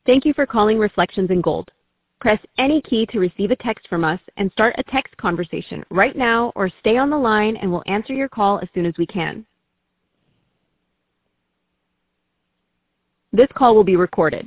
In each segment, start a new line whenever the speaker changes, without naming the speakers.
Thank you for calling Reflections in Gold. Press any key to receive a text from us and start a text conversation right now, or stay on the line and we'll answer your call as soon as we can. This call will be recorded.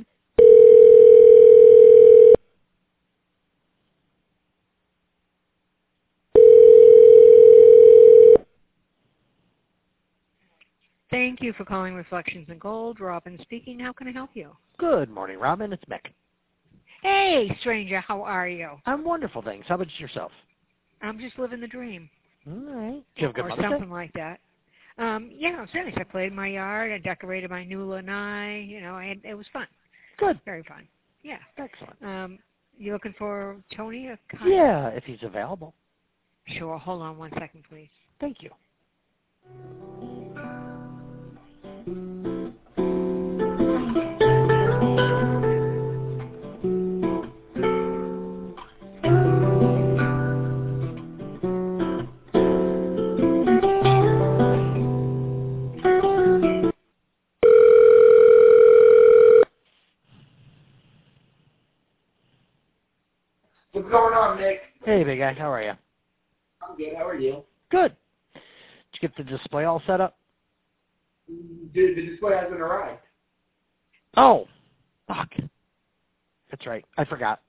Thank you for calling Reflections in Gold. Robin speaking. How can I help you?
Good morning, Robin. It's Mick.
Hey, stranger. How are you?
I'm wonderful, thanks. How about yourself?
I'm just living the dream.
All right. Did you have a good
Or
Mother's Day?
something like that. Yeah, it was nice. I played in my yard. I decorated my new lanai. You know, it was fun.
Good.
Very fun. Yeah.
Excellent.
You looking for Tony or Kyle?
Yeah, if he's available.
Sure. Hold on 1 second, please.
Thank you.
What's going on, Nick?
Hey, big guy. How are you?
I'm good. How are you?
Good. Did you get the display all set up?
Dude, the display hasn't arrived.
Oh, fuck. That's right. I forgot.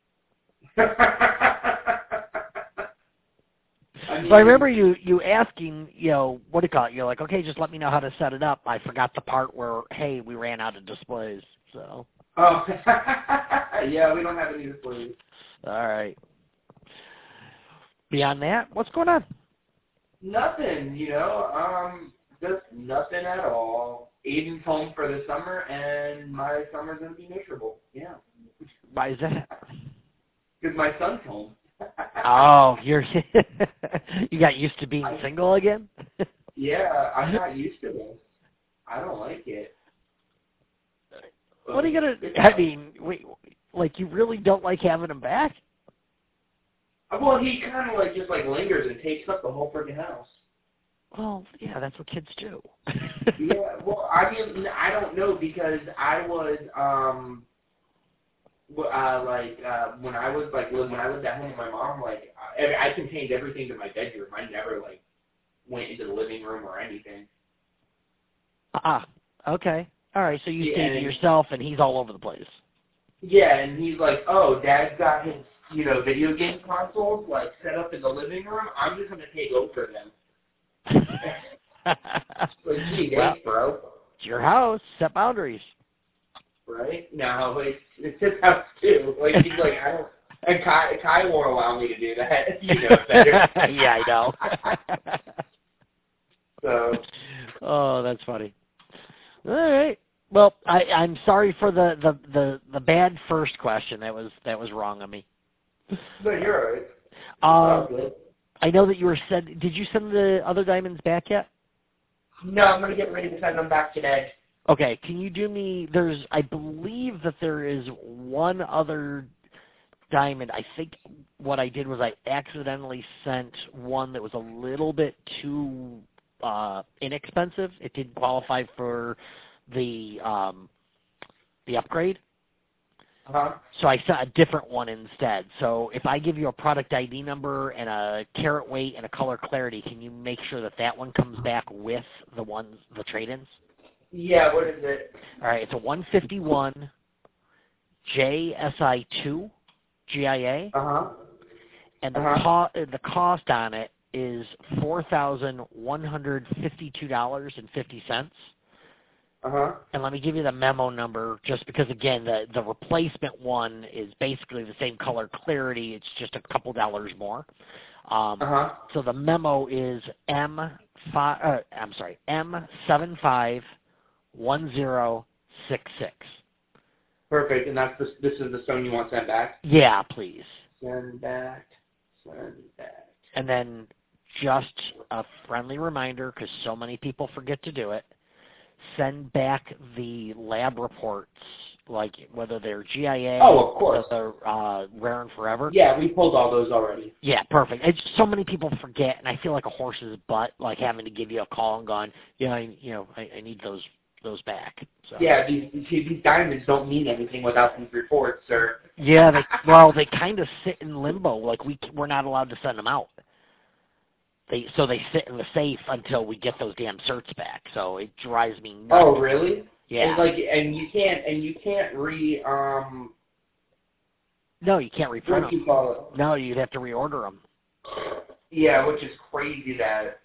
I remember you asking, what do you call it? You're like, okay, just let me know how to set it up. I forgot the part where, hey, we ran out of displays. So.
Oh, yeah, we don't have any displays.
All right. Beyond that, what's going on?
Nothing, just nothing at all. Aiden's home for the summer, and my summer's going to be miserable. Yeah.
Why is that?
Because my son's home.
Oh, you got used to being single again?
Yeah, I'm not used to this. I don't like it.
What are you going to, I mean, wait, you really don't like having him back?
Well, he kind of just lingers and takes up the whole freaking house.
Well, yeah, that's what kids do.
Yeah, well, I mean, I don't know, because I was, when I lived at home with my mom, I contained everything to my bedroom. I never, went into the living room or anything.
Okay. All right, so you stay to yourself, and he's all over the place.
Yeah, and he's like, oh, Dad's got his, video game consoles, set up in the living room. I'm just going to take over them. Gee, thanks, bro.
It's your house. Set boundaries.
Right? No, it's his house, too. He's like, I don't... And Kai won't allow me to do that. You know better.
Yeah, I know.
So.
Oh, that's funny. All right. Well, I'm sorry for the bad first question. That was wrong on me.
No, you're all right.
I know that you were send. Did you send the other diamonds back yet?
No, I'm going to get ready to send them back today.
Okay. Can you do me? I believe that there is one other diamond. I think what I did was I accidentally sent one that was a little bit too inexpensive. It didn't qualify for the upgrade.
Uh-huh.
So I sent a different one instead. So if I give you a product ID number and a carat weight and a color clarity, can you make sure that one comes back with the trade-ins?
Yeah, what is it?
All right, it's a 151 JSI2 GIA.
Uh-huh.
And the cost on it is $4,152.50.
Uh-huh.
And let me give you the memo number, just because, again, the replacement one is basically the same color clarity. It's just a couple dollars more. So the memo is M751066.
Perfect. And this is the stone you want sent back?
Yeah, please.
Send back.
And then just a friendly reminder, because so many people forget to do it, send back the lab reports, whether they're GIA
of course.
or Rare and Forever.
Yeah, we pulled all those already.
Yeah, perfect. It's so many people forget, and I feel like a horse's butt, having to give you a call and going, I need those those back. So.
Yeah, these diamonds don't mean anything without these reports, sir.
Yeah, they kind of sit in limbo. Like we're not allowed to send them out. They sit in the safe until we get those damn certs back. So it drives me nuts.
Oh, really?
Yeah.
And you can't
No, you can't reprint
what do you
them.
call it?
No, you'd have to reorder them.
Yeah, which is crazy that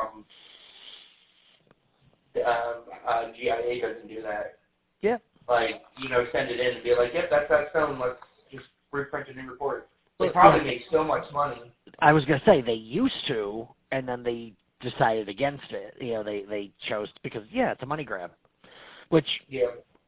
GIA doesn't do that.
Yeah.
Like, send it in and be like, yep, that's that film. Let's just reprint a new report. They probably make so much money.
I was going to say they used to, and then they decided against it. They chose because it's a money grab. Which,
yeah,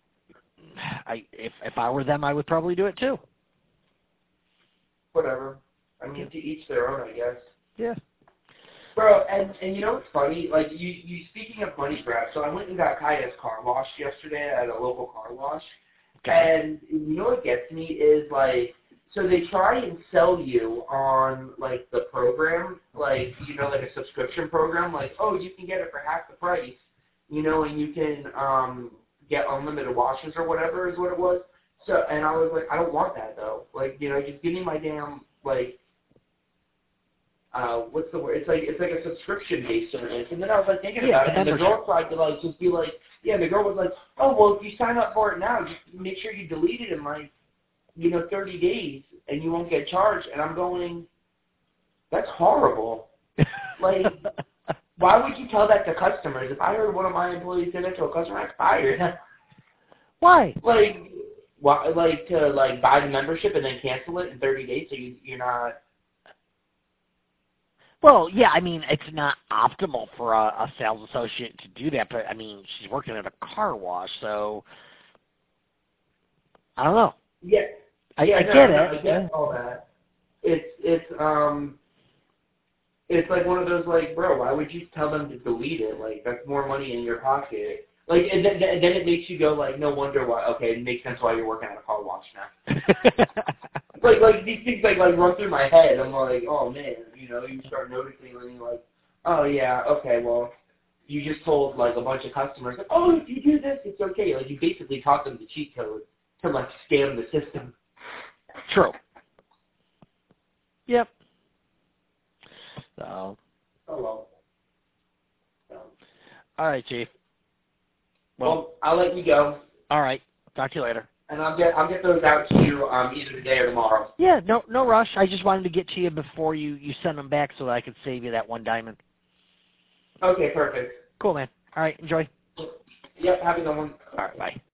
if I were them, I would probably do it too.
Whatever. I mean, to each their own, I guess.
Yeah.
Bro, and you know what's funny? Like, you speaking of money grab, so I went and got Kaya's car washed yesterday at a local car wash.
Okay.
And you know what gets me is, like, so they try and sell you on, like, the program, like, like a subscription program, like, oh, you can get it for half the price, and you can get unlimited washes or whatever is what it was. So, and I was like, I don't want that, though. Like, just give me my damn, like, what's the word? It's like a subscription-based service. And then I was, like, thinking about it, and the girl tried to, like, just be like, the girl was like, oh, well, if you sign up for it now, just make sure you delete it in, like, 30 days, and you won't get charged. And I'm going, that's horrible. Like, why would you tell that to customers? If I heard one of my employees say that to a customer, I'd fire.
Why?
Like, why, like to like buy the membership and then cancel it in 30 days, so you're not.
Well, yeah, I mean, it's not optimal for a sales associate to do that, but I mean, she's working at a car wash, so I don't know.
Yeah.
I
get
it.
I get all that. It's like one of those, like, bro, why would you tell them to delete it? Like, that's more money in your pocket. Like, and then it makes you go, like, no wonder why. Okay, it makes sense why you're working at a car wash now. like these things like run through my head. I'm like, oh man, you start noticing, and you're like, oh yeah, okay, well, you just told like a bunch of customers, like, oh, if you do this, it's okay. Like, you basically taught them the cheat code to like scam the system.
True. Yep. So.
Oh well.
All right, Chief.
Well, I'll let you go.
All right. Talk to you later.
And I'll get those out to you either today or tomorrow.
Yeah, no rush. I just wanted to get to you before you send them back so that I could save you that one diamond.
Okay, perfect.
Cool, man. All right, enjoy.
Yep, have a good one.
All right, bye.